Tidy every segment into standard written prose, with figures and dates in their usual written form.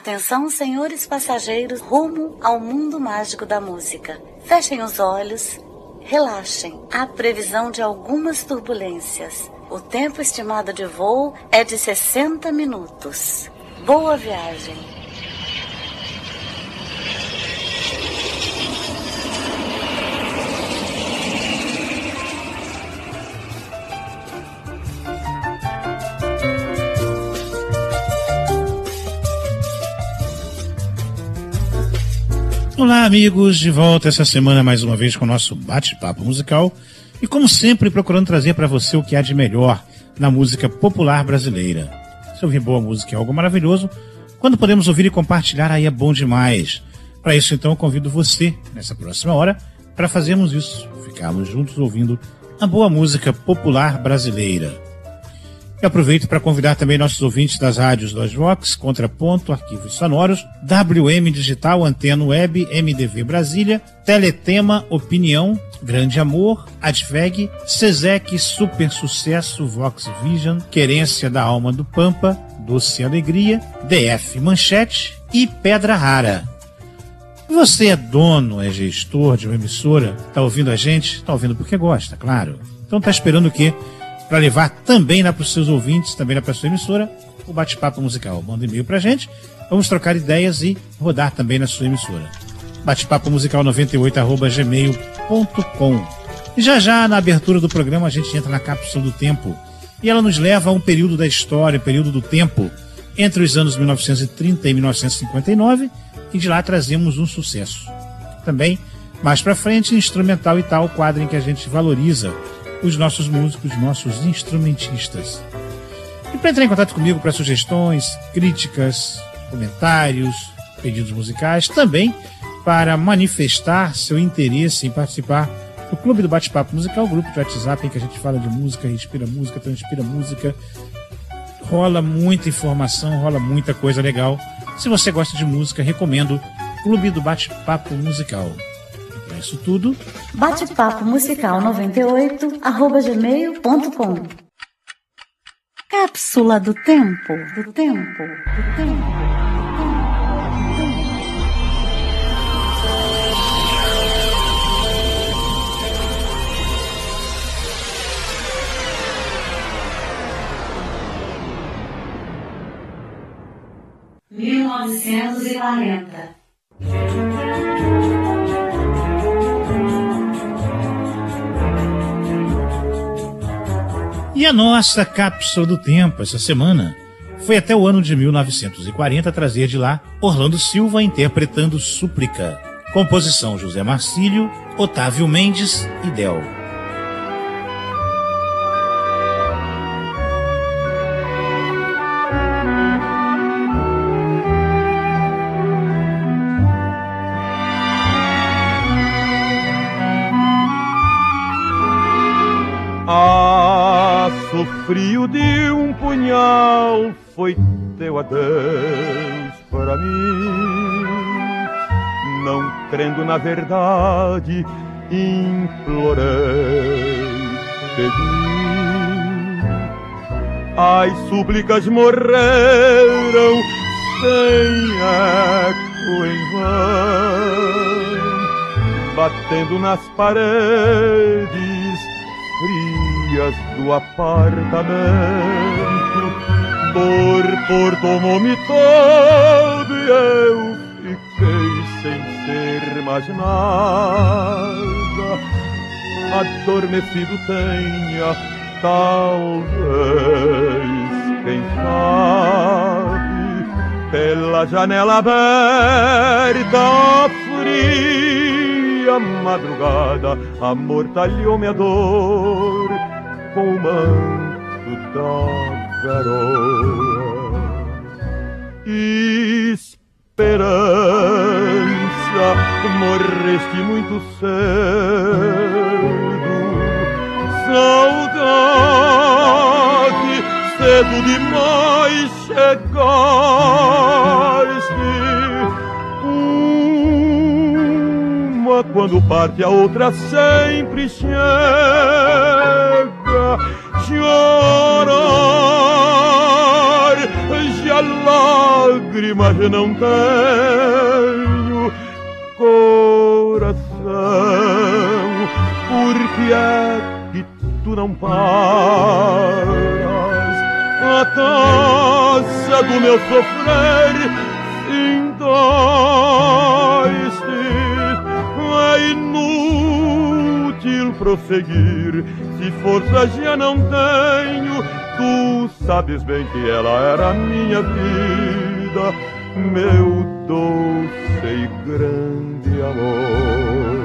Atenção, senhores passageiros, rumo ao mundo mágico da música. Fechem os olhos, relaxem. Há previsão de algumas turbulências. O tempo estimado de voo é de 60 minutos. Boa viagem. Olá, amigos, de volta essa semana mais uma vez com o nosso bate-papo musical e, como sempre, procurando trazer para você o que há de melhor na música popular brasileira. Se ouvir boa música é algo maravilhoso, quando podemos ouvir e compartilhar aí é bom demais. Para isso, então, eu convido você, nessa próxima hora, para fazermos isso, ficarmos juntos ouvindo a boa música popular brasileira. Eu aproveito para convidar também nossos ouvintes das rádios Vox, Contraponto, Arquivos Sonoros, WM Digital, Antena Web, MDV Brasília, Teletema, Opinião, Grande Amor, Adveg, Sesec, Super Sucesso, Vox Vision, Querência da Alma do Pampa, Doce Alegria, DF Manchete e Pedra Rara. Você é dono, é gestor de uma emissora, está ouvindo a gente? Está ouvindo porque gosta, claro. Então está esperando o quê? Para levar também lá para os seus ouvintes, também lá para a sua emissora, o bate-papo musical. Manda e-mail para a gente, vamos trocar ideias e rodar também na sua emissora. Bate-papo musical 98@gmail.com. E já na abertura do programa a gente entra na cápsula do tempo e ela nos leva a um período da história, período do tempo entre os anos 1930 e 1959 e de lá trazemos um sucesso. Também, mais para frente, instrumental e tal, quadro em que a gente valoriza os nossos músicos, nossos instrumentistas. E para entrar em contato comigo para sugestões, críticas, comentários, pedidos musicais, também para manifestar seu interesse em participar do Clube do Bate-Papo Musical, grupo de WhatsApp em que a gente fala de música, respira música, transpira música, rola muita informação, rola muita coisa legal. Se você gosta de música, recomendo Clube do Bate-Papo Musical. Isso tudo. Bate-papo musical 98@gmail.com. Cápsula do tempo. (1940) E a nossa cápsula do tempo essa semana foi até o ano de 1940 trazer de lá Orlando Silva interpretando Súplica. Composição José Marcílio, Otávio Mendes e Del. O frio de um punhal foi teu adeus para mim. Não crendo na verdade, implorei, pedi. As súplicas morreram sem eco em vão, batendo nas paredes frias do apartamento. Tortor tomou-me todo e eu fiquei sem ser mais nada. Adormecido tenha, talvez, quem sabe, pela janela aberta, a fria madrugada amortalhou-me a dor com o manto da garoa. Esperança, morreste muito cedo. Saudade, cedo demais chegaste. Uma quando parte, a outra sempre chega. Chorar já a lágrima já não tenho coração. Por que é que tu não paras? A taça do meu sofrer entoce. É inútil prosseguir, se força já não tenho. Tu sabes bem que ela era minha vida, meu doce e grande amor.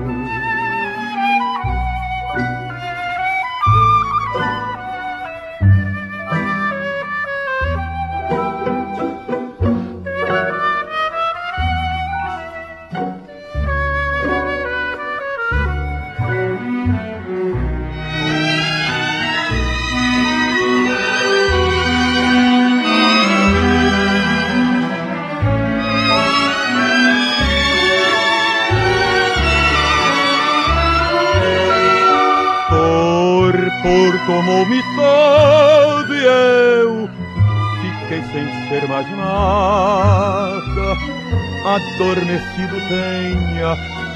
Tomou-me todo e eu fiquei sem ser mais nada. Adormecido tenha,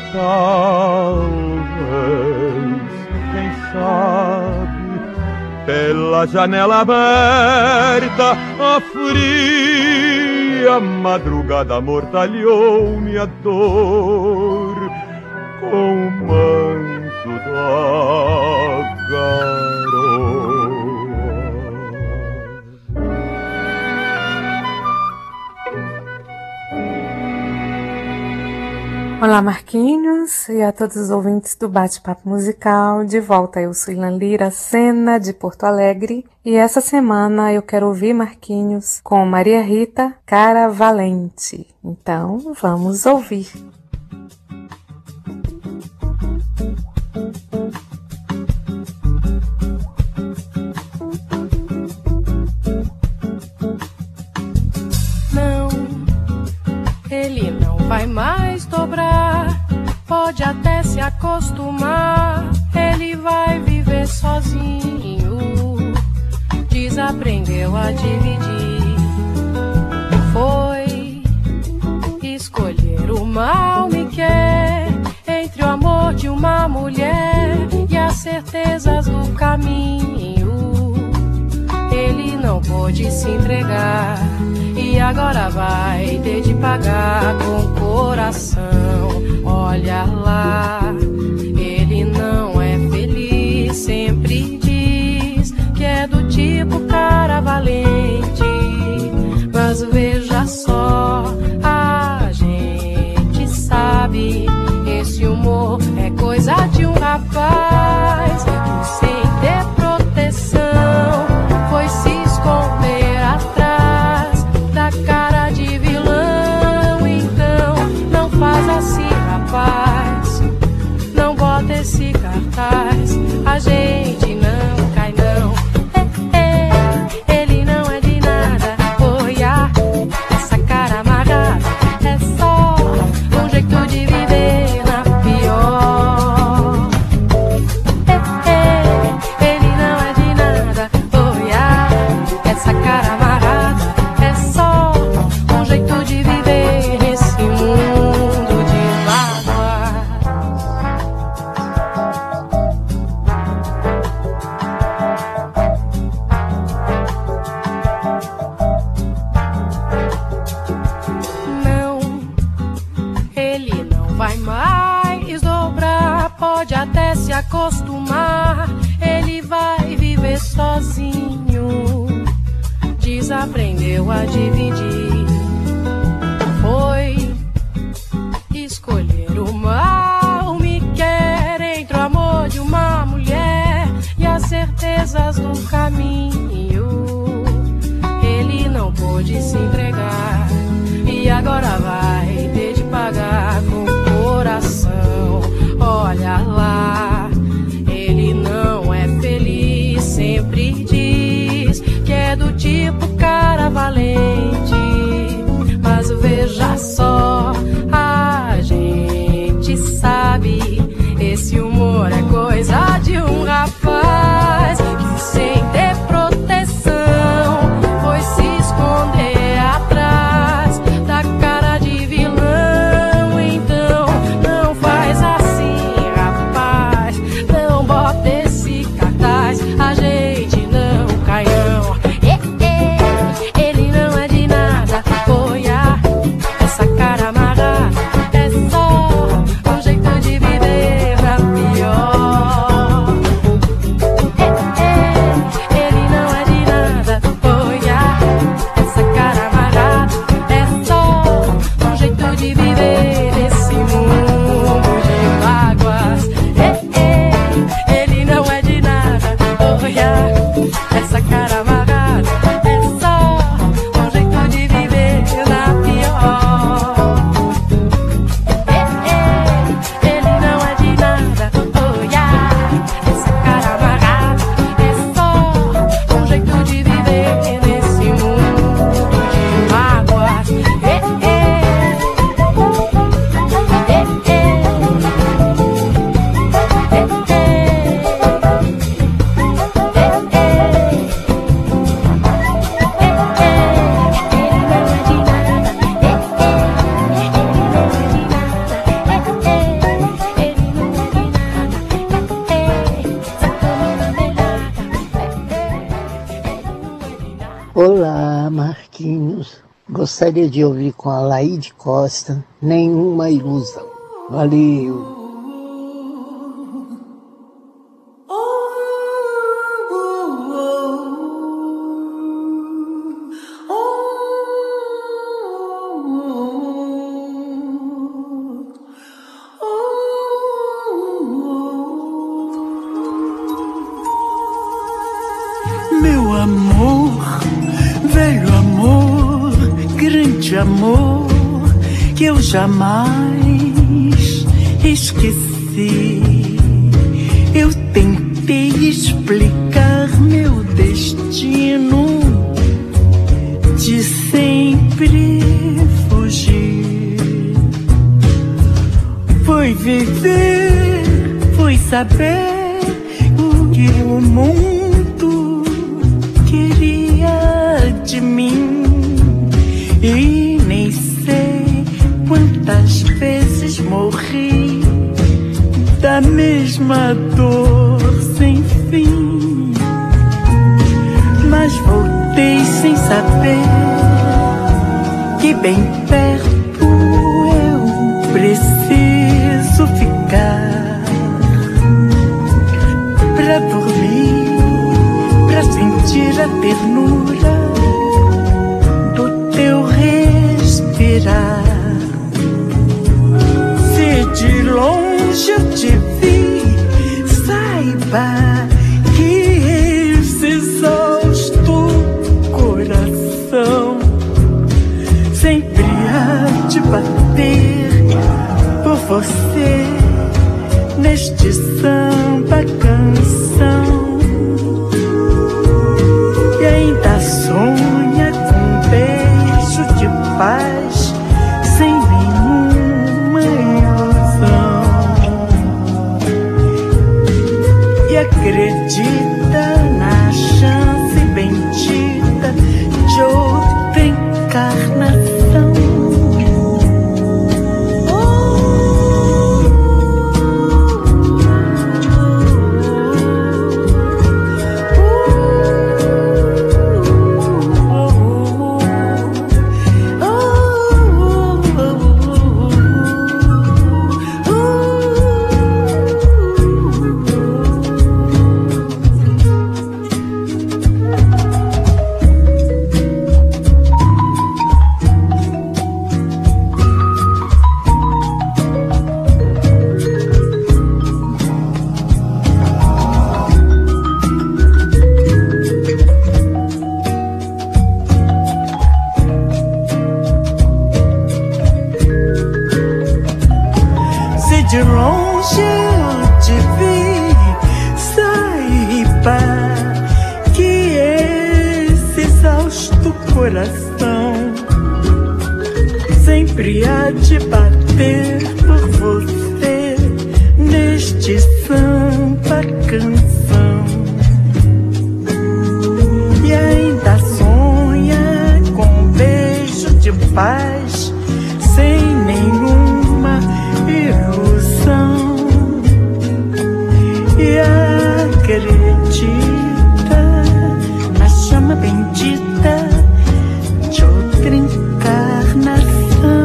talvez, quem sabe, pela janela aberta, a fria madrugada mortalhou-me a dor com o manto da garoa. Olá, Marquinhos, e a todos os ouvintes do Bate-Papo Musical. De volta, eu sou Ilan Lira Sena, de Porto Alegre, e essa semana eu quero ouvir, Marquinhos, com Maria Rita, Cara Valente. Então, vamos ouvir. Ele não vai mais dobrar, pode até se acostumar. Ele vai viver sozinho, desaprendeu a dividir. Foi escolher o mal me quer, entre o amor de uma mulher e as certezas do caminho. Ele não pôde se entregar e agora vai ter de pagar com o coração. Olha lá, ele não é feliz, sempre diz que é do tipo cara valente. Mas veja só, a gente sabe, esse humor é coisa de um rapaz que sem ter proteção foi se esconder atrás da cara de vilão. Então não faz assim, rapaz, não bota esse cartaz, a gente não cai não. Ele não é de nada, olha, essa cara amarrada é só um jeito de viver na pior. Ele não é de nada, olha, essa cara amarrada é só um jeito de viver nesse mundo de mágoas. Não, ele não vai mais dobrar, pode até se acostumar. Ele vai viver sozinho, desaprendeu a dividir. Foi escolher o mal me quer, entre o amor de uma mulher e as certezas do caminho. Ele não pôde se entregar e agora vai ter de pagar com o coração. Olha lá, ele não é feliz, sempre diz que é do tipo cara valente. Mas veja só, a gente sabe, esse humor é coisa de um rapaz que sem ter proteção foi se esconder Marquinhos. Gostaria de ouvir com a Laíde Costa, Nenhuma Ilusão. Valeu! Meu amor, velho amor, grande amor, que eu jamais esqueci. Eu tentei explicar meu destino de sempre fugir. Foi viver, foi saber o que o mundo queria de mim. E nem sei quantas vezes morri da mesma dor sem fim. Mas voltei sem saber que bem perto eu preciso ficar pra dormir, pra sentir a ternura do teu respirar. Se de longe eu te vi, saiba que esse exausto coração sempre há de bater por você neste samba canção. E ainda sonha com um beijo de paz sem nenhuma ilusão. E acredita na chance bendita de outra encarnação. De longe eu te vi, saiba que esse exausto coração sempre há de bater por você neste samba canção. E ainda sonha com um beijo de paz sem nenhuma ilusão. E acredita na chama bendita de outra encarnação.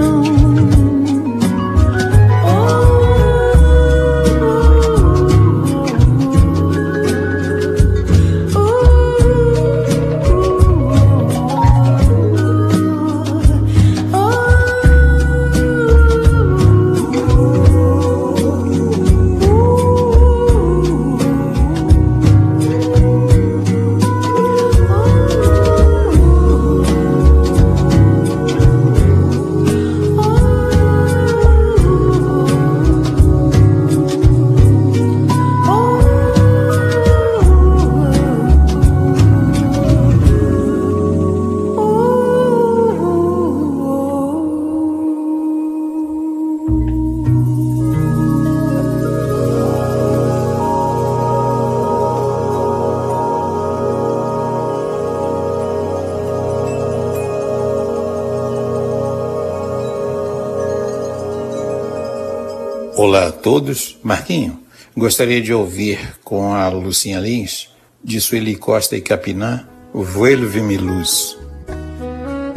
Olá a todos. Marquinho, gostaria de ouvir com a Lucinha Lins, de Sueli Costa e Capinã, o Vuelve-me Luz.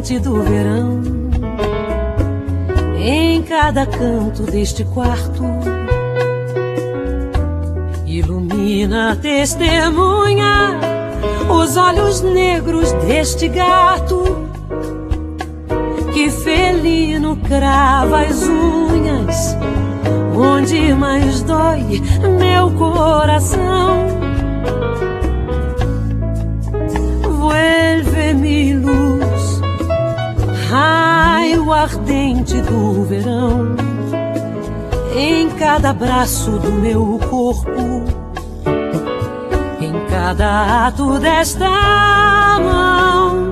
ardente do verão, em cada canto deste quarto, ilumina, testemunha os olhos negros deste gato, que felino crava as unhas onde mais dói meu coração. Vuelve-me luz, raio ardente do verão, em cada braço do meu corpo, em cada ato desta mão.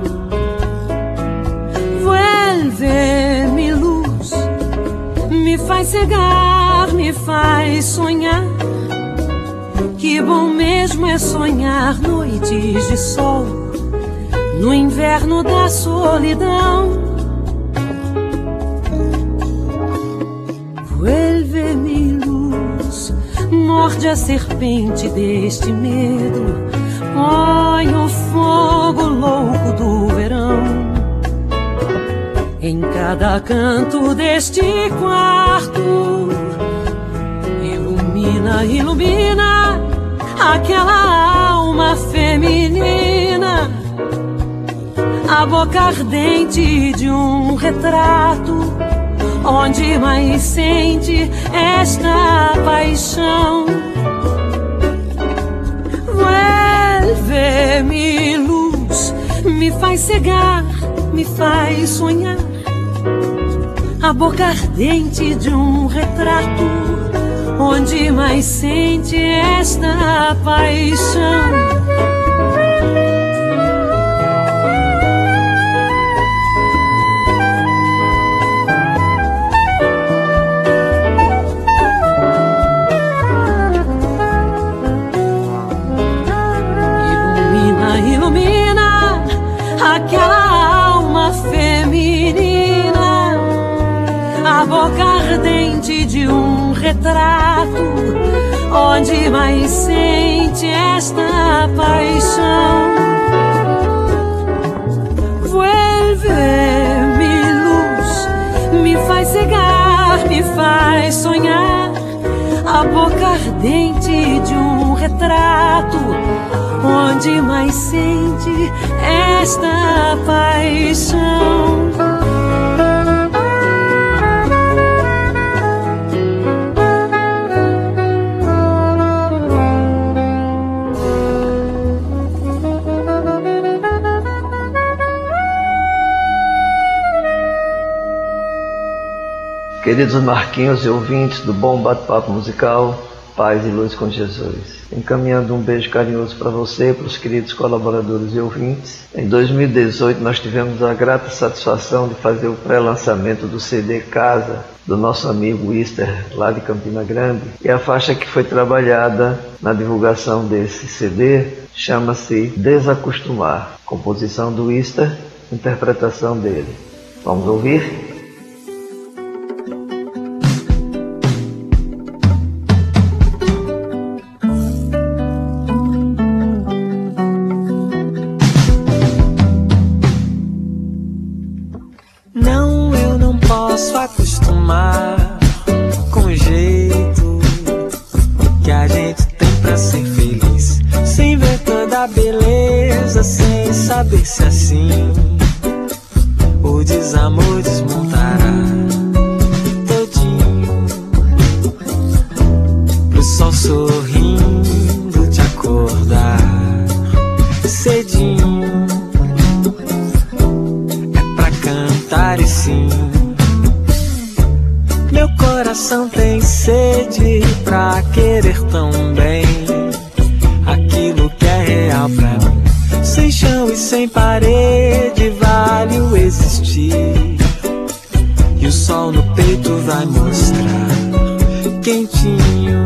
Vuelve-me luz, me faz cegar, me faz sonhar. Que bom mesmo é sonhar noites de sol no inverno da solidão. Vuelve-me luz, morde a serpente deste medo, põe o fogo louco do verão em cada canto deste quarto. Ilumina, ilumina aquela alma feminina, a boca ardente de um retrato, onde mais sente esta paixão. Vuelve-me luz, me faz cegar, me faz sonhar, a boca ardente de um retrato, onde mais sente esta paixão. Ilumina, ilumina aquela alma feminina, a boca ardente de um retrato, onde mais sente esta paixão. Vuelve-me luz, me faz cegar, me faz sonhar, a boca ardente de um retrato, onde mais sente esta paixão. Queridos Marquinhos e ouvintes do Bom Bate-Papo Musical, paz e luz com Jesus. Encaminhando um beijo carinhoso para você e para os queridos colaboradores e ouvintes. Em 2018 nós tivemos a grata satisfação de fazer o pré-lançamento do CD Casa, do nosso amigo Ister, lá de Campina Grande. E a faixa que foi trabalhada na divulgação desse CD chama-se Desacostumar, composição do Ister, interpretação dele. Vamos ouvir? Acostumar com o jeito que a gente tem pra ser feliz, sem ver toda a beleza, sem saber se assim o desamor desmontará todinho, pro sol sorrindo te acordar cedinho, é pra cantar e sim. Meu coração tem sede pra querer tão bem aquilo que é real pra mim. Sem chão e sem parede vale o existir, e o sol no peito vai mostrar quentinho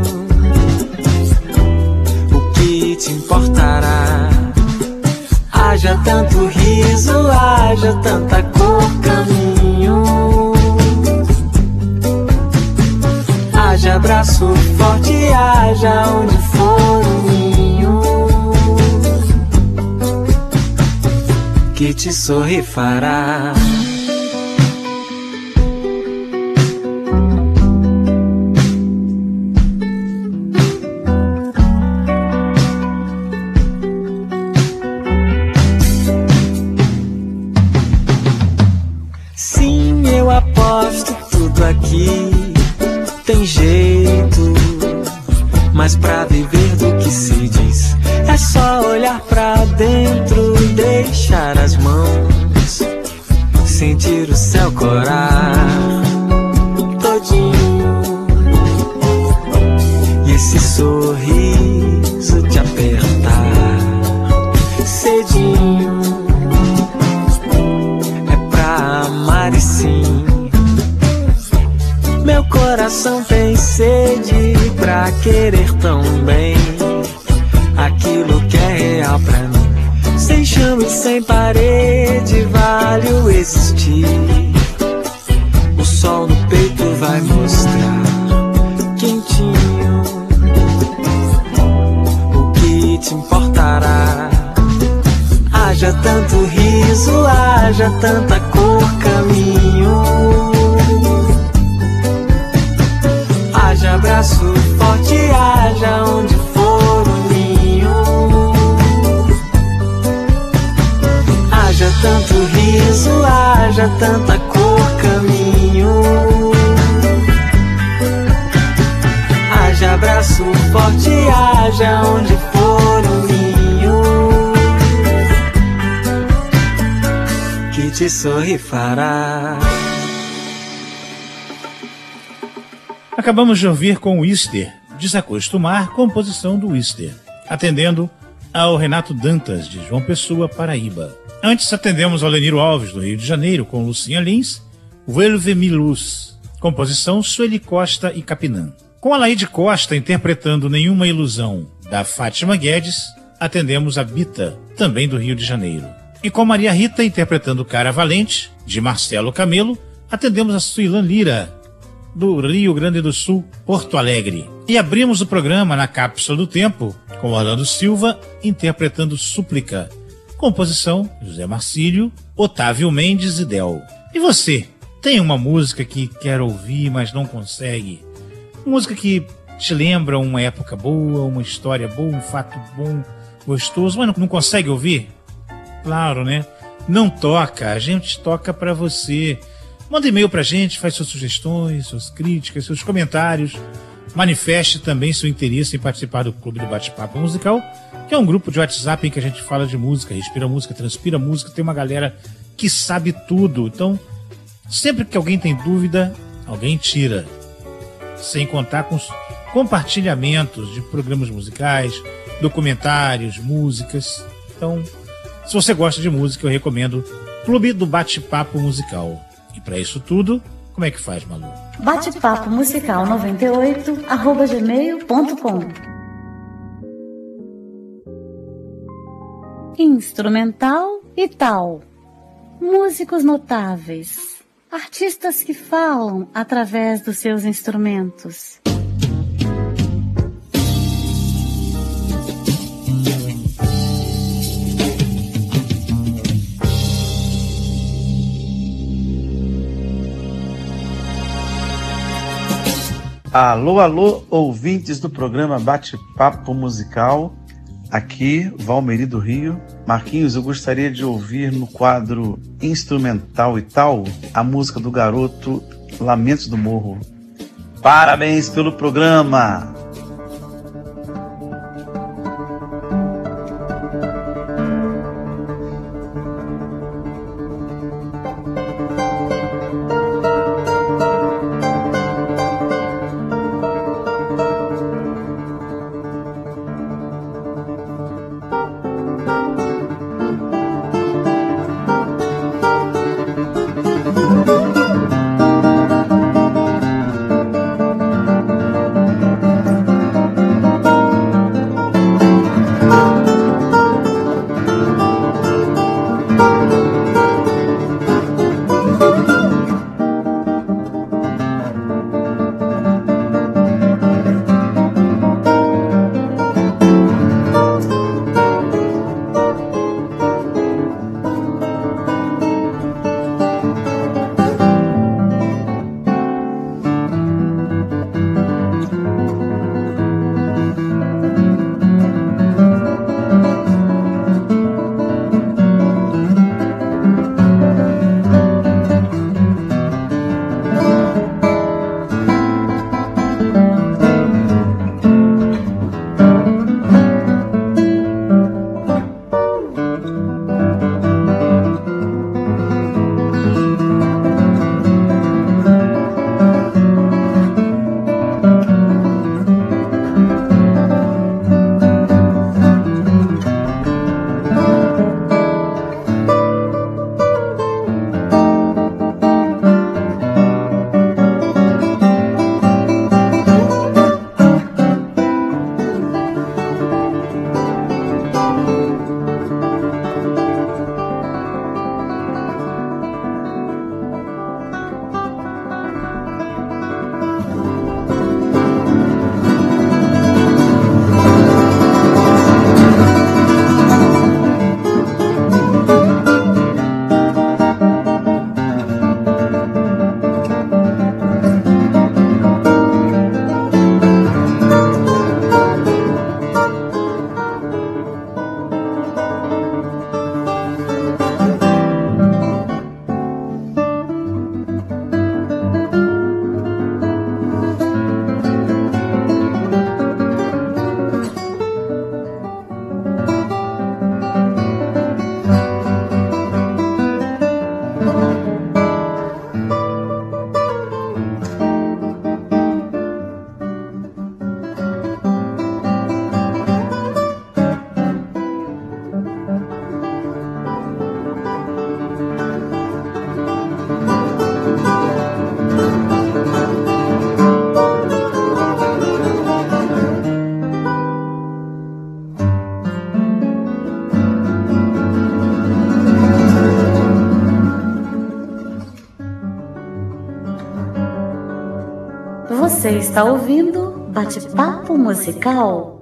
o que te importará. Haja tanto riso, haja tanta cor, caminho. Haja abraço forte, haja onde for o ninho. que te sorrir fará. Sim, eu aposto tudo aqui. Tem jeito, mas pra viver do que se diz é só olhar pra dentro, deixar as mãos, sentir o céu corar todinho, e esse sorriso te apertar cedinho. É pra amar e sim, meu coração tem sede pra querer tão bem aquilo que é real pra mim. Sem chão e sem parede vale o existir. O sol no peito vai mostrar quentinho o que te importará. Haja tanto riso, haja tanta cor, caminho. Haja abraço forte, haja onde for o ninho. Haja tanto riso, haja tanta cor, caminho. Haja abraço forte, haja onde for o ninho, que te sorrir fará. Acabamos de ouvir com o Wister, Desacostumar, composição do Wister, atendendo ao Renato Dantas, de João Pessoa, Paraíba. Antes atendemos ao Leniro Alves, do Rio de Janeiro, com Lucinha Lins, Vuelve-me Luz, composição Sueli Costa e Capinã. Com a Laíde Costa interpretando Nenhuma Ilusão, da Fátima Guedes, atendemos a Bita, também do Rio de Janeiro. E com Maria Rita interpretando Cara Valente, de Marcelo Camelo, atendemos a Suilan Lira, do Rio Grande do Sul, Porto Alegre. E abrimos o programa na Cápsula do Tempo com Orlando Silva interpretando Súplica, composição José Marcílio, Otávio Mendes e Del. E você, tem uma música que quer ouvir, mas não consegue? Música que te lembra uma época boa, uma história boa, um fato bom, gostoso, mas não consegue ouvir? Claro, né? Não toca, a gente toca pra você. Manda e-mail pra gente, faz suas sugestões, suas críticas, seus comentários. Manifeste também seu interesse em participar do Clube do Bate-Papo Musical, que é um grupo de WhatsApp em que a gente fala de música, respira música, transpira música, tem uma galera que sabe tudo. Então, sempre que alguém tem dúvida, alguém tira. Sem contar com os compartilhamentos de programas musicais, documentários, músicas. Então, se você gosta de música, eu recomendo Clube do Bate-Papo Musical. E para isso tudo, como é que faz, Malu? Bate-papo musical 98@gmail.com. Instrumental e tal. Músicos notáveis. Artistas que falam através dos seus instrumentos. Alô, alô, ouvintes do programa Bate-Papo Musical. Aqui, Valmeri do Rio. Marquinhos, eu gostaria de ouvir no quadro Instrumental e Tal a música do garoto Lamentos do Morro. Parabéns pelo programa! Você está ouvindo Bate-Papo Musical.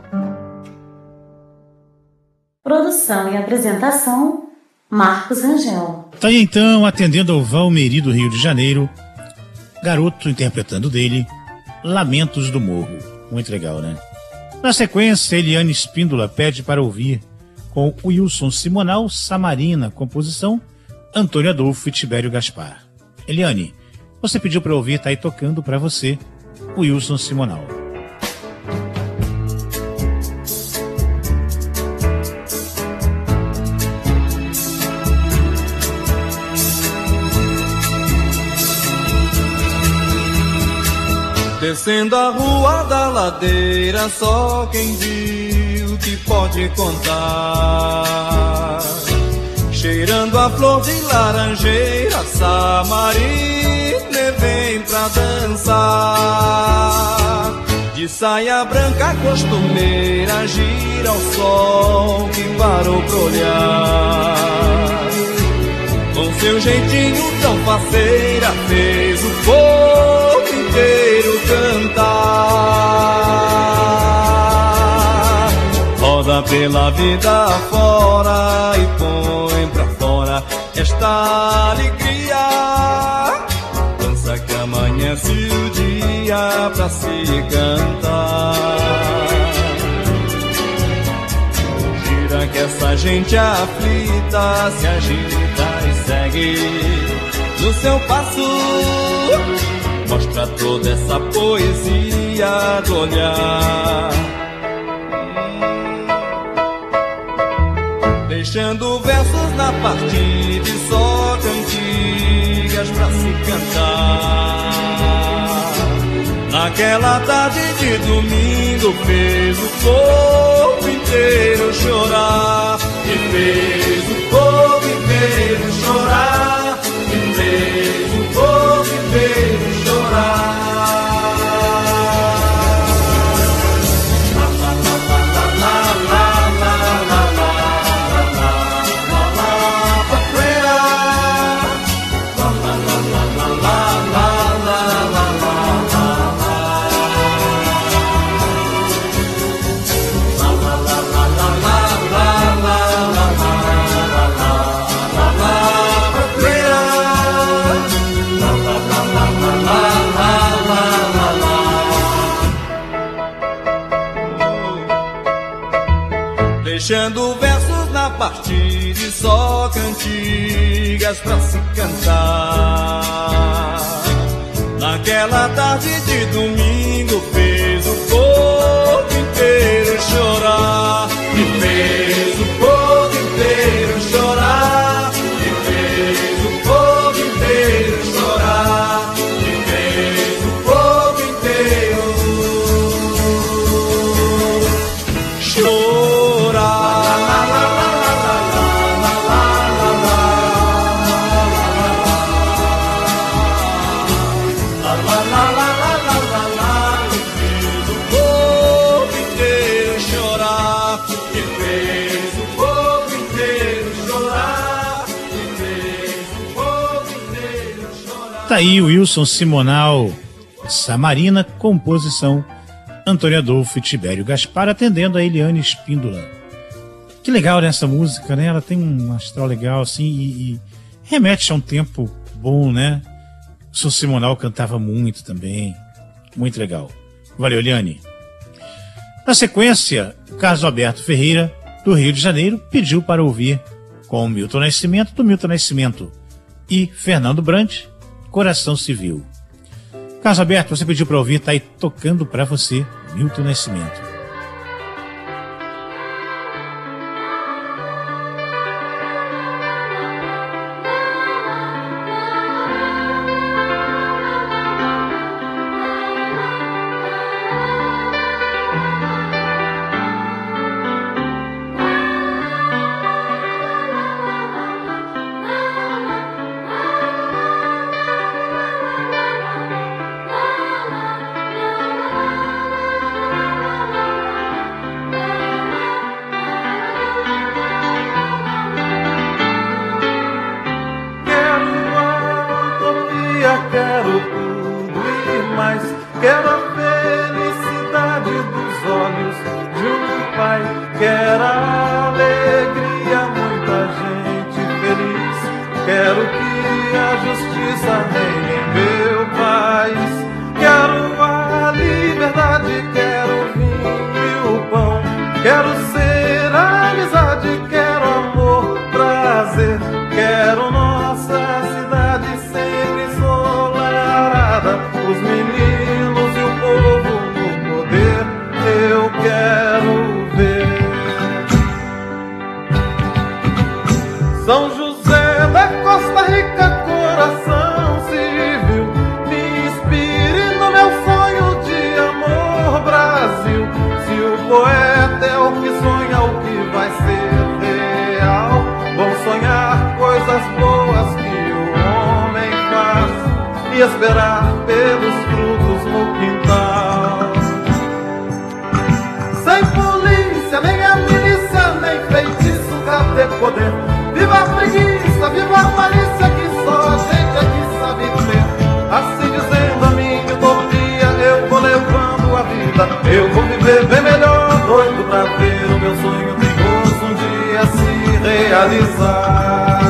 Produção e apresentação, Marcos Rangel. Tá aí então, atendendo ao Valmeri do Rio de Janeiro, Garoto interpretando dele Lamentos do Morro. Muito legal, né? Na sequência, Eliane Espíndola pede para ouvir com Wilson Simonal, Samarina, composição Antônio Adolfo e Tibério Gaspar. Eliane, você pediu para ouvir, tá aí tocando para você Wilson Simonal. Descendo a rua da ladeira, só quem viu que pode contar. Cheirando a flor de laranjeira, Samarina vem pra dançar. De saia branca costumeira, gira ao sol que parou pra olhar. Com seu jeitinho tão faceira, fez o povo inteiro cantar. Roda pela vida fora e põe pra fora esta alegria. Dança que amanhece o dia pra se cantar. Gira que essa gente aflita se agita e segue no seu passo. Mostra toda essa poesia do olhar. Deixando versos na partida e só cantigas pra se cantar. Naquela tarde de domingo fez o povo inteiro chorar. E fez o povo inteiro chorar. E fez o povo inteiro chorar. Deixando versos na partida e só cantigas pra se cantar. Naquela tarde de domingo fez o povo inteiro chorar. E fez o povo inteiro chorar. E fez o povo inteiro chorar. E fez o povo inteiro chorar. Tá aí o Wilson Simonal, Samarina, composição Antônio Adolfo e Tibério Gaspar, atendendo a Eliane Espíndola. Que legal nessa música, né? Ela tem um astral legal assim e remete a um tempo bom, né? O Wilson Simonal cantava muito também, muito legal. Valeu, Eliane. Na sequência, Carlos Alberto Ferreira, do Rio de Janeiro, pediu para ouvir com Milton Nascimento, do Milton Nascimento, e Fernando Brant, Coração Civil. Carlos Alberto, você pediu para ouvir, tá aí tocando para você, Milton Nascimento. quero a felicidade dos olhos de um pai, quero a alegria, muita gente feliz, quero que a justiça reine em meu país, quero a liberdade, quero o vinho e o pão, quero ser a amizade, quero amor, prazer, quero nossa cidade sempre ensolarada, os meninos e o povo no poder, eu quero ver. São José da Costa Rica, coração civil, me inspire no meu sonho de amor, Brasil. Se o poeta é o que sonha, o que vai ser real, vão sonhar coisas boas que o homem faz e esperar pelos frutos no quintal. Sem polícia, nem a milícia, nem feitiço, cadê poder? Viva a preguiça, viva a malícia, que só a gente aqui sabe ter. Assim dizendo a minha utopia, eu vou levando a vida, eu vou viver bem melhor, doido pra ver o meu sonho perigoso um dia se realizar.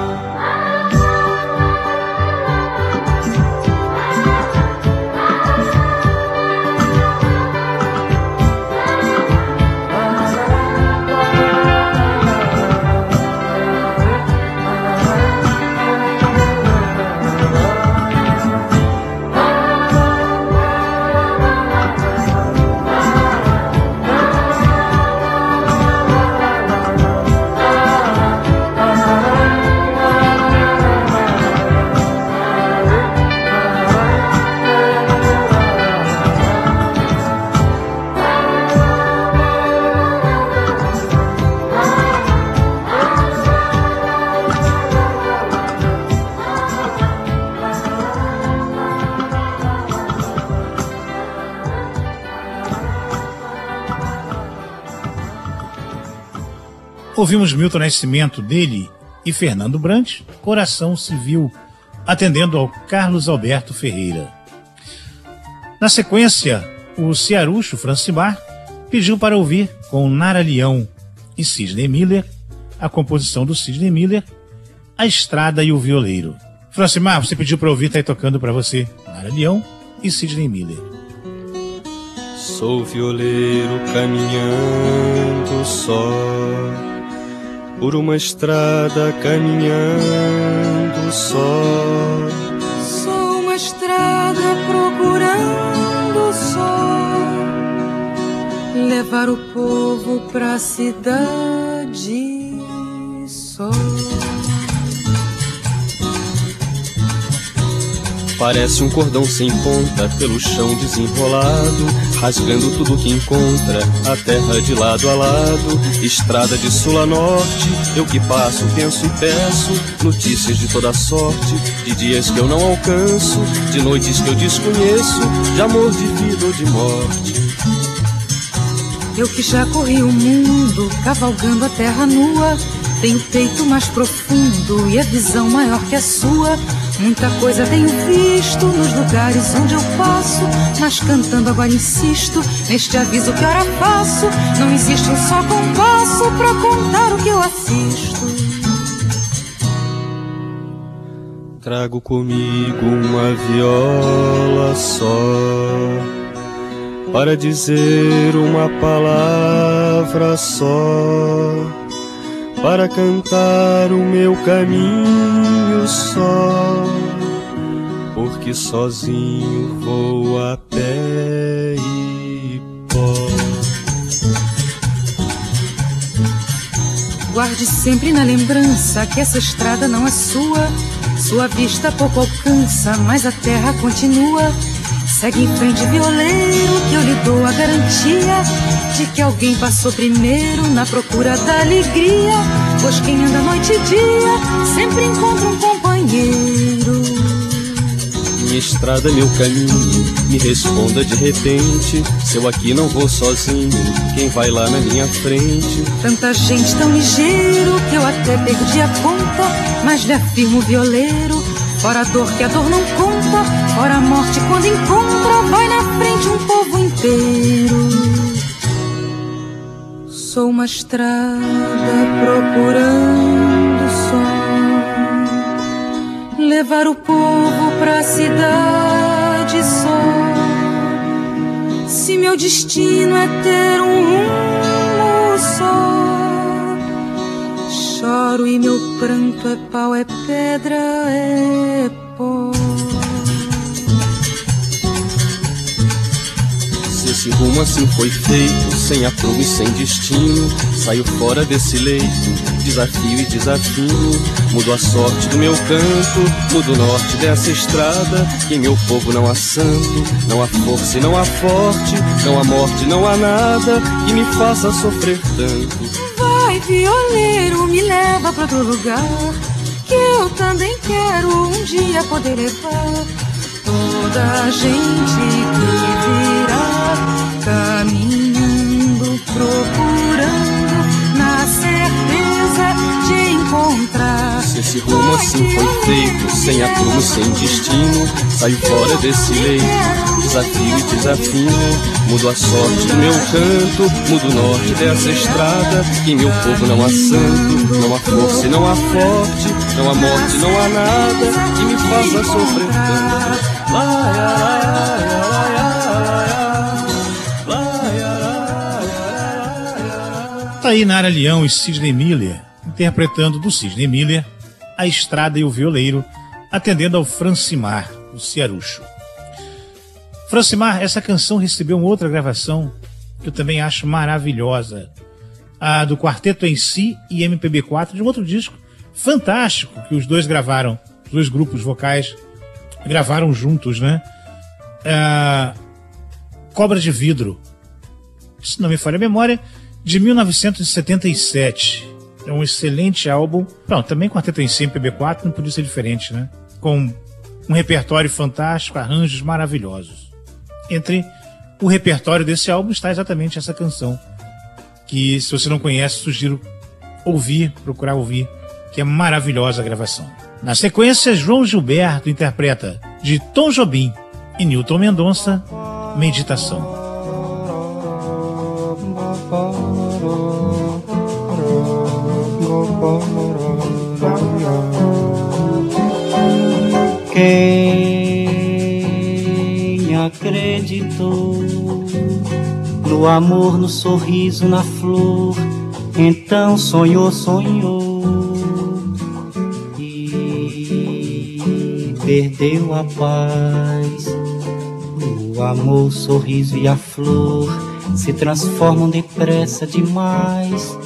Ouvimos Milton Nascimento, dele, e Fernando Brant, Coração Civil, atendendo ao Carlos Alberto Ferreira. Na sequência, o cearucho Francimar pediu para ouvir com Nara Leão e Sidney Miller, a composição do Sidney Miller, A Estrada e o Violeiro. Francimar, você pediu para ouvir, tá aí tocando para você Nara Leão e Sidney Miller. Sou violeiro caminhando só por uma estrada, caminhando só. Sou uma estrada procurando só levar o povo pra cidade só. Parece um cordão sem ponta pelo chão desenrolado, rasgando tudo que encontra, a terra de lado a lado, estrada de sul a norte. Eu que passo, penso e peço notícias de toda sorte, de dias que eu não alcanço, de noites que eu desconheço, de amor, de vida ou de morte. Eu que já corri o mundo, cavalgando a terra nua, tenho peito mais profundo e a visão maior que a sua. Muita coisa tenho visto nos lugares onde eu passo, mas cantando agora insisto neste aviso que ora faço. Não existe um só compasso pra contar o que eu assisto. Trago comigo uma viola só, para dizer uma palavra só, para cantar o meu caminho só, porque sozinho vou a pé e pó. Guarde sempre na lembrança que essa estrada não é sua, sua vista pouco alcança, mas a terra continua. Segue em frente, violeiro, que eu lhe dou a garantia de que alguém passou primeiro na procura da alegria, pois quem anda noite e dia sempre encontra um companheiro. Minha estrada, meu caminho, me responda de repente, se eu aqui não vou sozinho, quem vai lá na minha frente? Tanta gente tão ligeiro que eu até perdi a conta, mas lhe afirmo, violeiro, Fora a dor que a dor não conta, fora a morte quando encontra, vai na frente um povo inteiro. Sou uma estrada procurando som, levar o povo pra cidade só. Se meu destino é ter um rumo só, choro e meu pranto é pau, é pedra, é pó. Se esse rumo assim foi feito, sem aprumo e sem destino, saio fora desse leito, desafio e desafio. Mudo a sorte do meu canto, mudo o norte dessa estrada, que em meu povo não há santo, não há força e não há forte, não há morte, não há nada que me faça sofrer tanto. Vai, violeiro, me leva pra outro lugar, que eu também quero um dia poder levar toda a gente que virá caminhando, procurando, na certeza de encontrar. Se esse rumo assim foi feito, sem aprumo, sem destino, saio fora desse leito, desafio e desafio. Mudo a sorte do meu canto, mudo o norte dessa estrada, que em meu povo não há santo, não há força e não há forte, não há morte, não há nada que me faça sofrer tanto. Tá aí Nara Leão e Sidney Miller, interpretando do Sidney Miller A Estrada e o Violeiro, atendendo ao Francimar, o Ciarucho. Francimar, essa canção recebeu uma outra gravação que eu também acho maravilhosa, a do Quarteto em Si e MPB4, de um outro disco fantástico que os dois gravaram, os dois grupos vocais gravaram juntos, né? Cobra de Vidro, se não me falha a memória, de 1977. É um excelente álbum. Não, também Quarteto em Si, MPB4, não podia ser diferente, né? Com um repertório fantástico, arranjos maravilhosos. Entre o repertório desse álbum está exatamente essa canção, que, se você não conhece, sugiro ouvir, procurar ouvir, que é maravilhosa a gravação. Na sequência, João Gilberto interpreta de Tom Jobim e Newton Mendonça, Meditação. Quem acreditou no amor, no sorriso, na flor, então sonhou, e perdeu a paz. O amor, o sorriso e a flor se transformam depressa demais.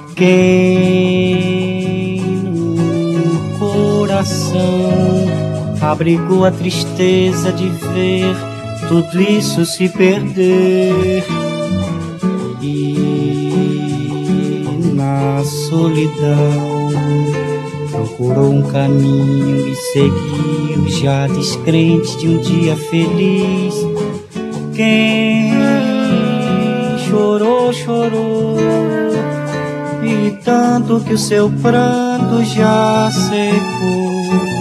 Quem no coração abrigou a tristeza de ver tudo isso se perder, e na solidão procurou um caminho e seguiu, já descrente de um dia feliz. Quem chorou, e tanto que o seu pranto já secou.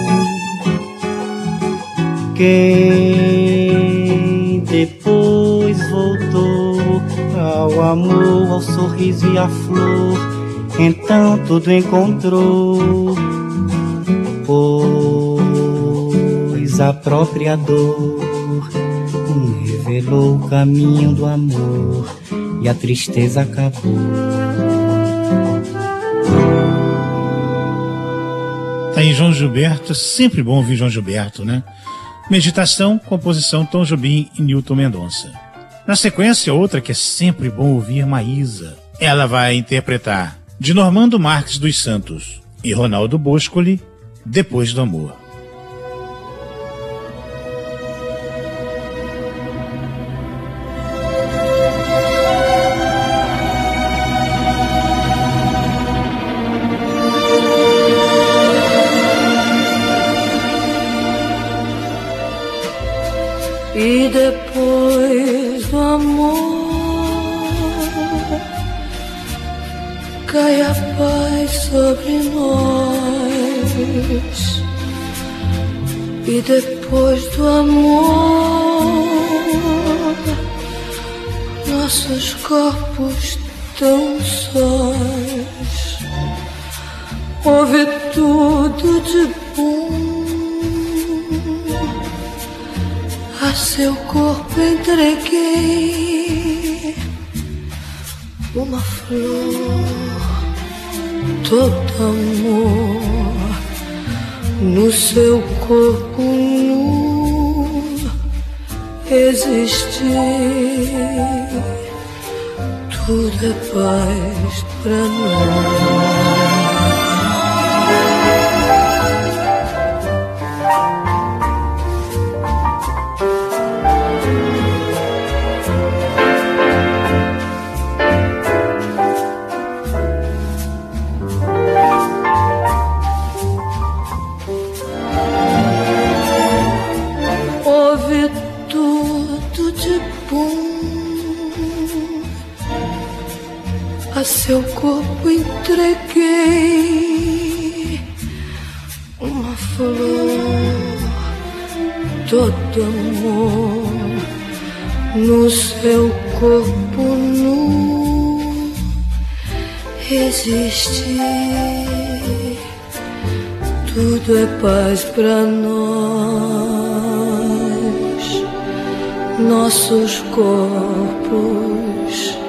Quem depois voltou ao amor, ao sorriso e à flor, então tudo encontrou, pois a própria dor revelou o caminho do amor e a tristeza acabou. Tá aí João Gilberto, sempre bom ouvir João Gilberto, né? Meditação, composição Tom Jobim e Newton Mendonça. Na sequência, outra que é sempre bom ouvir, Maísa. Ela vai interpretar de Normando Marques dos Santos e Ronaldo Boscoli, Depois do Amor. E depois do amor cai a paz sobre nós. E depois do amor, nossos corpos tão sós. Houve tudo de bom. A seu corpo entreguei uma flor, todo amor. No seu corpo nu existi. Tudo é paz pra nós. Houve tudo de bom. A seu corpo entreguei uma flor, todo amor. No seu corpo nu existe. Tudo é paz pra nós. Nossos corpos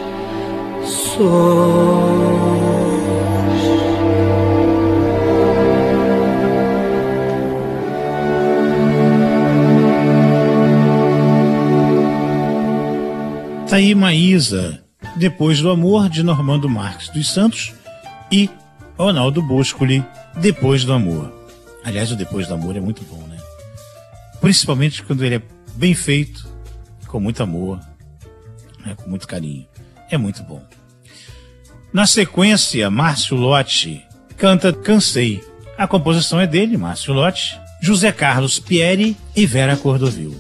Tá aí Maísa, Depois do Amor, de Normando Marques dos Santos, e Ronaldo Boscoli, Depois do Amor. Aliás, o Depois do Amor é muito bom, né? Principalmente quando ele é bem feito, com muito amor, né? Com muito carinho. É muito bom. Na sequência, Márcio Lotti canta Cansei. A composição é dele, Márcio Lotti, José Carlos Pieri e Vera Cordovil.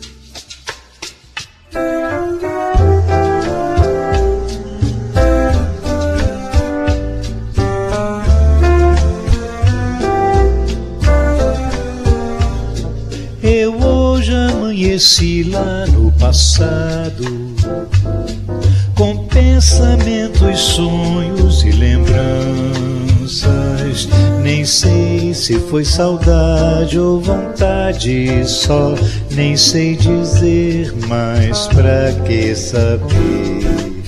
Eu hoje amanheci lá no passado, com pensamentos, sonhos e lembranças. Nem sei se foi saudade ou vontade só, nem sei dizer, mas pra que saber?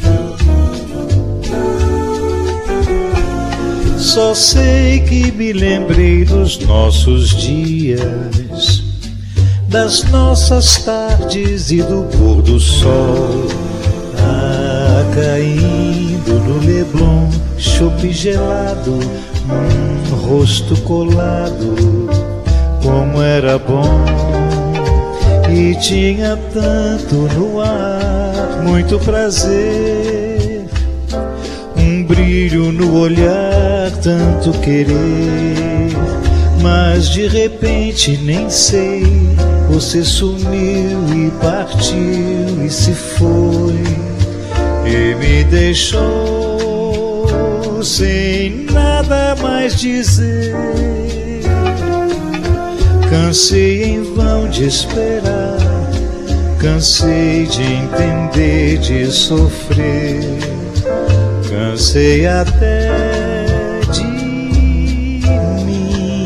Só sei que me lembrei dos nossos dias, das nossas tardes e do pôr do sol. Caindo no Leblon, chope gelado, rosto colado, como era bom. E tinha tanto no ar, muito prazer, um brilho no olhar, tanto querer. Mas de repente nem sei, você sumiu e partiu e se foi, e me deixou sem nada mais dizer. Cansei em vão de esperar, cansei de entender, de sofrer, cansei até de mim.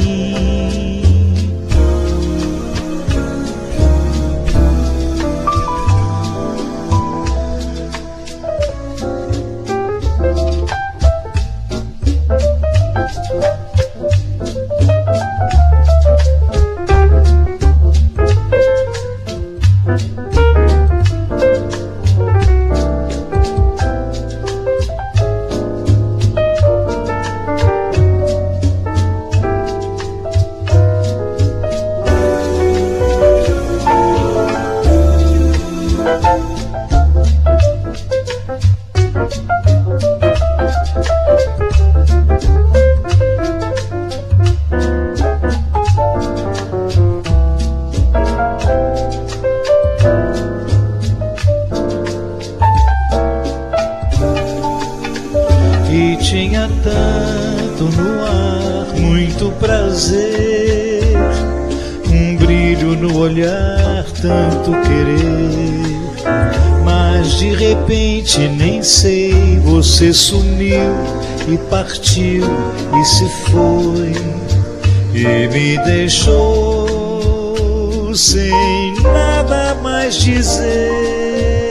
explicar tanto querer, mas de repente nem sei, você sumiu e partiu e se foi e me deixou sem nada mais dizer.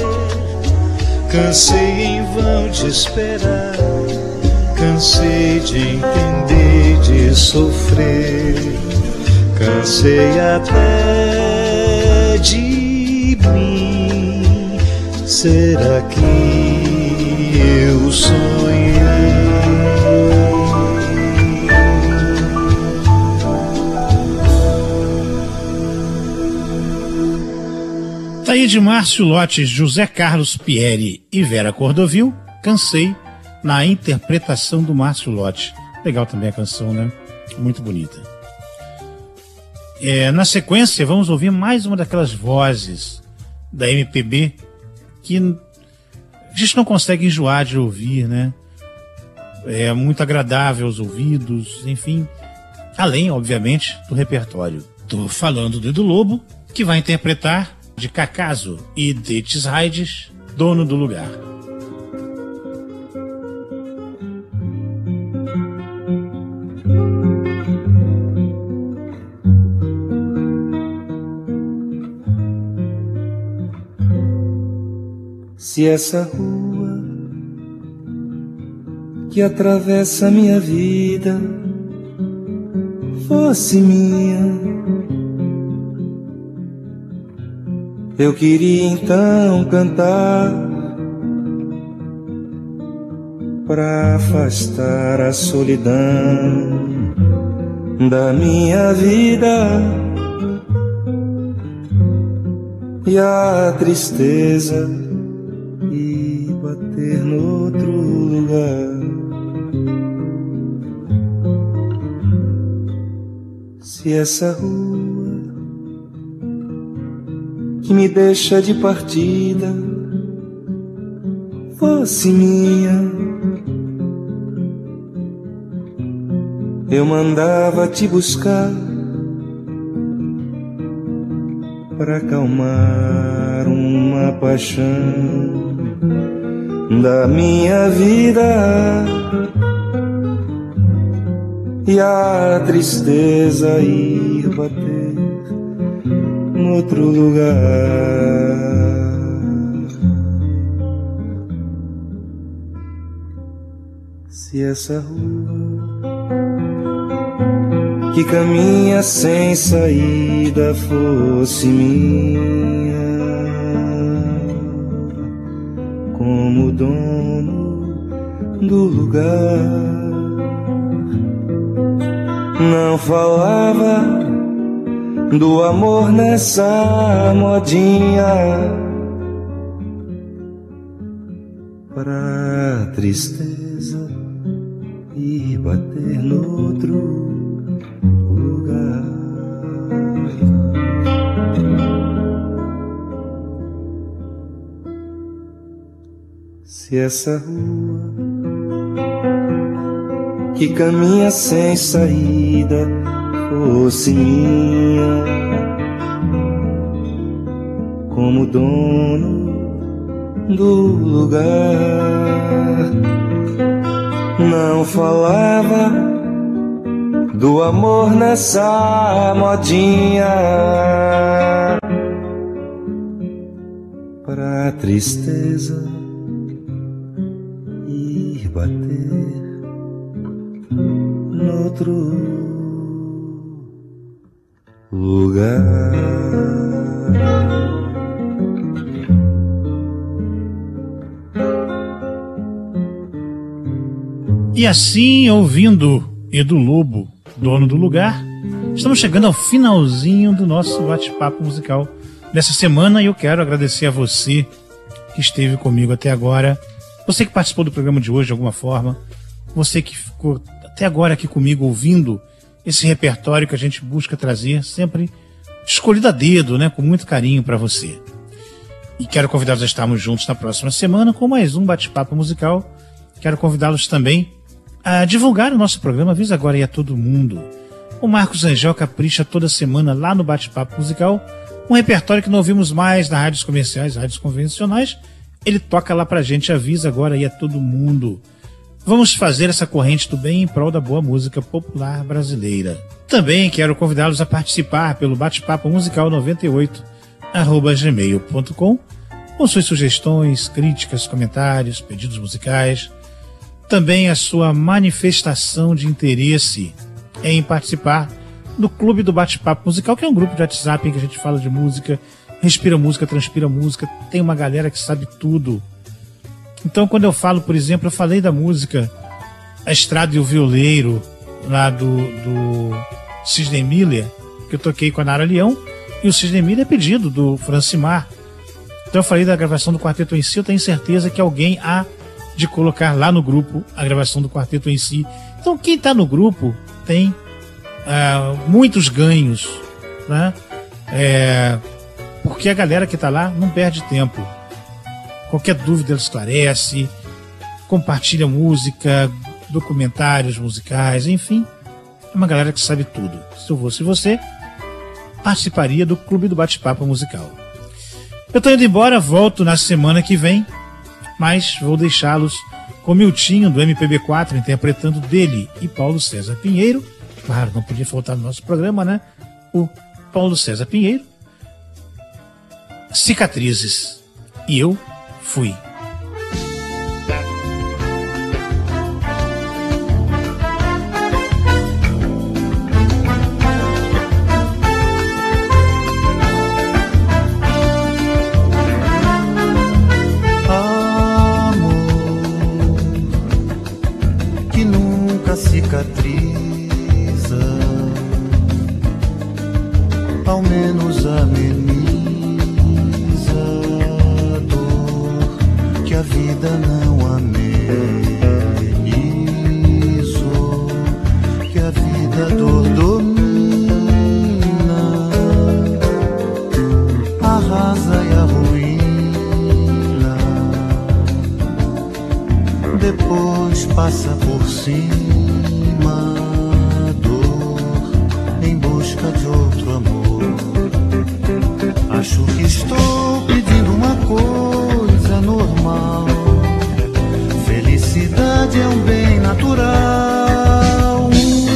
Cansei em vão de esperar, cansei de entender, de sofrer, cansei até de mim. Será que eu sonhei? Tá aí de Márcio Lotes, José Carlos Pieri e Vera Cordovil, Cansei, na interpretação do Márcio Lotes. Legal também a canção, né? Muito bonita. Na sequência, vamos ouvir mais uma daquelas vozes da MPB que a gente não consegue enjoar de ouvir, né? É muito agradável aos ouvidos, enfim, além, obviamente, do repertório. Tô falando do Edu Lobo, que vai interpretar de Cacaso e Detes Raides, Dono do Lugar. Se essa rua que atravessa minha vida fosse minha, eu queria então cantar pra afastar a solidão da minha vida e a tristeza e bater no outro lugar. Se essa rua que me deixa de partida fosse minha, eu mandava te buscar pra acalmar uma paixão da minha vida e a tristeza ir bater no outro lugar. Se essa rua que caminha sem saída fosse minha, como dono do lugar, não falava do amor nessa modinha, pra tristeza ir bater no outro lugar. Se essa rua que caminha sem saída fosse minha, como dono do lugar, não falava do amor nessa modinha, pra tristeza ir bater no outro lugar. E assim, ouvindo Edu Lobo, Dono do Lugar, estamos chegando ao finalzinho do nosso bate-papo musical dessa semana e eu quero agradecer a você que esteve comigo até agora, você que participou do programa de hoje de alguma forma, você que ficou até agora aqui comigo ouvindo esse repertório que a gente busca trazer sempre escolhido a dedo, né, com muito carinho para você. E quero convidá-los a estarmos juntos na próxima semana com mais um bate-papo musical. Quero convidá-los também a divulgar o nosso programa. Avisa agora aí a todo mundo. o Marcos Angel capricha toda semana lá no Bate-Papo Musical, um repertório que não ouvimos mais nas rádios comerciais, rádios convencionais. Ele toca lá pra gente, avisa agora aí a todo mundo. Vamos fazer essa corrente do bem em prol da boa música popular brasileira. Também quero convidá-los a participar pelo Bate-Papo Musical 98@gmail.com com suas sugestões, críticas, comentários, pedidos musicais. Também a sua manifestação de interesse em participar do Clube do Bate-Papo Musical, que é um grupo de WhatsApp em que a gente fala de música, respira música, transpira música, tem uma galera que sabe tudo. Então, quando eu falo, por exemplo, eu falei da música A Estrada e o Violeiro, lá do Sidney Miller, que eu toquei com a Nara Leão, e o Sidney Miller é pedido do Francimar. Então eu falei da gravação do Quarteto em Si, eu tenho certeza que alguém há de colocar lá no grupo a gravação do Quarteto em Si. Então quem está no grupo tem muitos ganhos, né? Porque a galera que está lá não perde tempo. Qualquer dúvida ela esclarece, compartilha música, documentários musicais, enfim, é uma galera que sabe tudo. Se eu fosse você, participaria do Clube do Bate-Papo Musical. Eu estou indo embora, volto na semana que vem, mas vou deixá-los com Miltinho do MPB4, interpretando dele e Paulo César Pinheiro. Claro, não podia faltar no nosso programa, né? O Paulo César Pinheiro. Cicatrizes. E eu fui. Cicatriza, ao menos ameniza a dor que a vida não amenizou, que a vida a dor domina, arrasa e arruína, depois passa por cima de outro amor. Acho que estou pedindo uma coisa normal. Felicidade é um bem natural.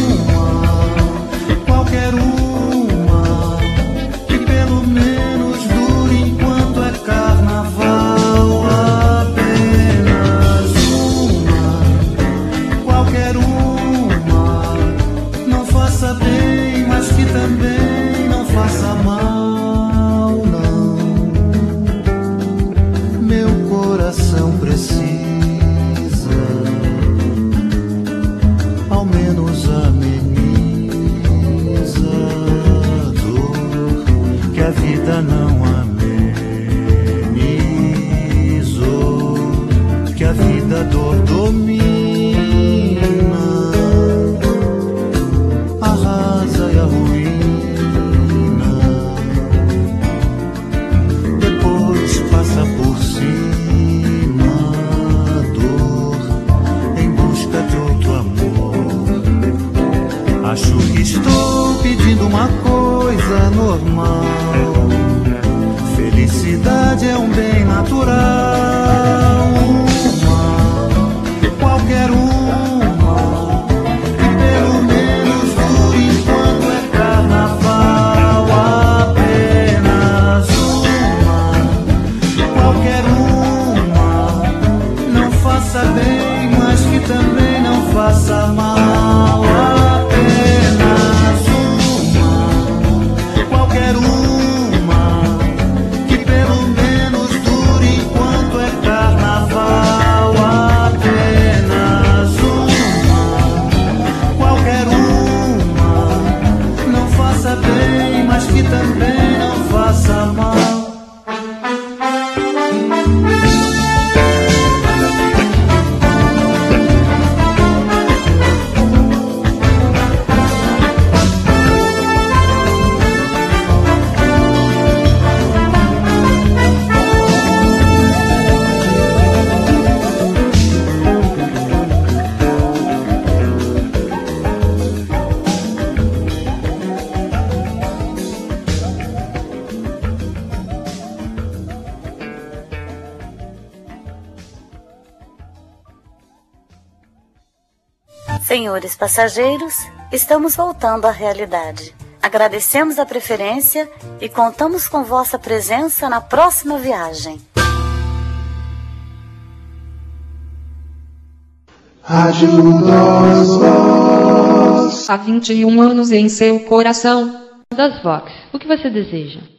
Qualquer uma, que pelo menos dure enquanto é carnaval. Apenas uma, qualquer uma, não faça bem, mas que também não faça mal, não. Meu coração precisa, ao menos ameniza a dor que a vida não amenizou, que a vida a dor domina, arrasa e arruína, depois passa por cima a dor em busca de outro amor. Acho que estou pedindo uma coisa normal. Felicidade é um bem natural. Qualquer uma, que pelo menos dure enquanto é carnaval. Apenas uma, qualquer uma, não faça bem, mas que também não faça mal. Apenas uma, qualquer uma, que pelo menos dure enquanto Senhores passageiros, estamos voltando à realidade. Agradecemos a preferência e contamos com vossa presença na próxima viagem. Rádio das Vox. Há 21 anos em seu coração. Das Vox, o que você deseja?